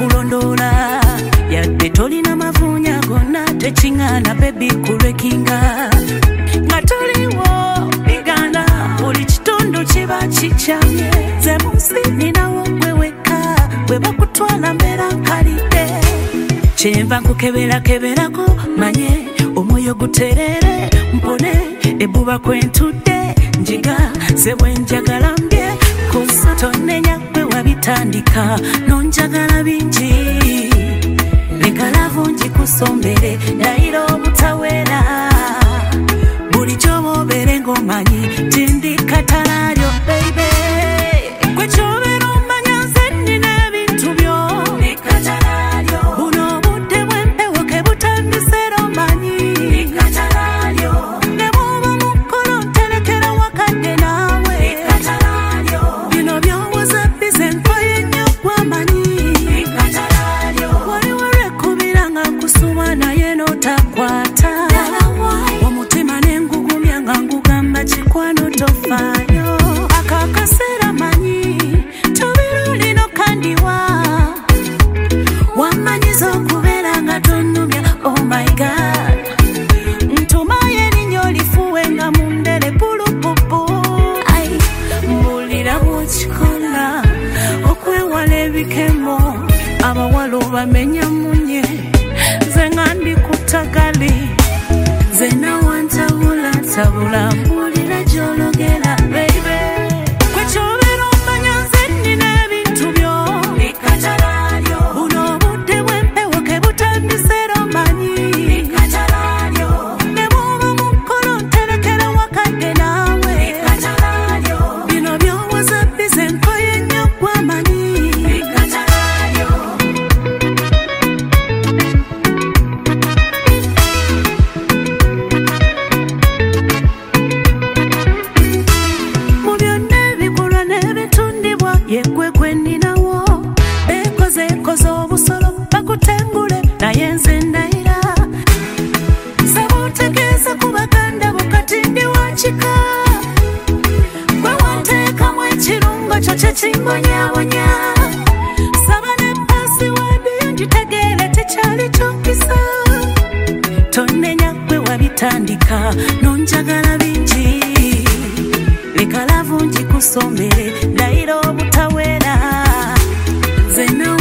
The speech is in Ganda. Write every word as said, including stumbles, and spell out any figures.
kulondola yadde tolina mavunya gonna tekiŋŋaana bebi kulwekinga nga toliwo biganda buli kitundu kiba kikyamye ze munsi ninawo gwe wekka bwe bakutwala mbeera nkalidde kyenva nkukeberakeberako manye omwoyo guterere mpone ebbuba kwentudde njiga ze bwenjagala mbye kusa tonenya gwe wabitandika nonjagala bingi leka lavu njikusombere ndayira obutawera buli kyoboobere ng'omanyi tindi katalaalyo baby gwe kyobeera omanya nze nnina ebintu byo bikatalaalyo buno obudde bw'empewo ke butandisera omanyi bikatalaalyo ne bw'oba mu kkolo nterekera wakadde naawe bikatalaalyo bino by'owoza bize nkoye nnyo gwamanyi bikatalaalyo waliwo lwekubira nga nkusuwa naye n'otakwata omutima n'engugumya nga ngugamba kikwano tofaayo akakaseera manyi tobera olino kandiwa wamanyiza okubeera nga tonnumya oh my god ntumayo erinnya olifuwe nga mundere pulupupu ai mbulira bwokikola okwewala ebikemo abawala obamenya munye nze nga ndi ku ttagali ze nawantawula tabula mbulira gy'ologera baby gwe kyobeera omanya nze nnina ebintu byo bikatalaalyo buno obudde bw'empewo ke butandisera omanyi bikatalaalyo ne bw'oba mu kkolo nterekera wakadde naawe bikatalaalyo bino by'owoza bize nkoye nnyo gwamanyi bikatalaalyo mu byonna ebikolwa n'ebitundibwa yegwe gwe nninawo beekozeekoze obusolo bakutengule naye nze ndayira saba otegeeze ku baganda bo kati ndi wa kika gwe wanteekamu ekirungo kyo kye kimbonyabonya saba ne pasiwadi ngitegeere tekyali kyokisa tonnenya gwe wabitandika nonjagala bingi leka lavu njikusombere ndayira obutawera ze nawe